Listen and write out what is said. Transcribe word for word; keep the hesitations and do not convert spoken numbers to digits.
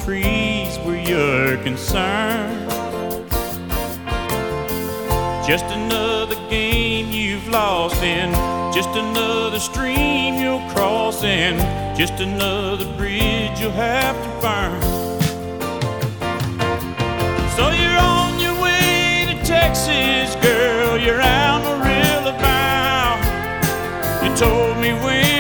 increase where you're concerned. Just another game you've lost in, just another stream you'll cross in, just another bridge you'll have to burn. So you're on your way to Texas, girl, you're Amarillo bound. You told me when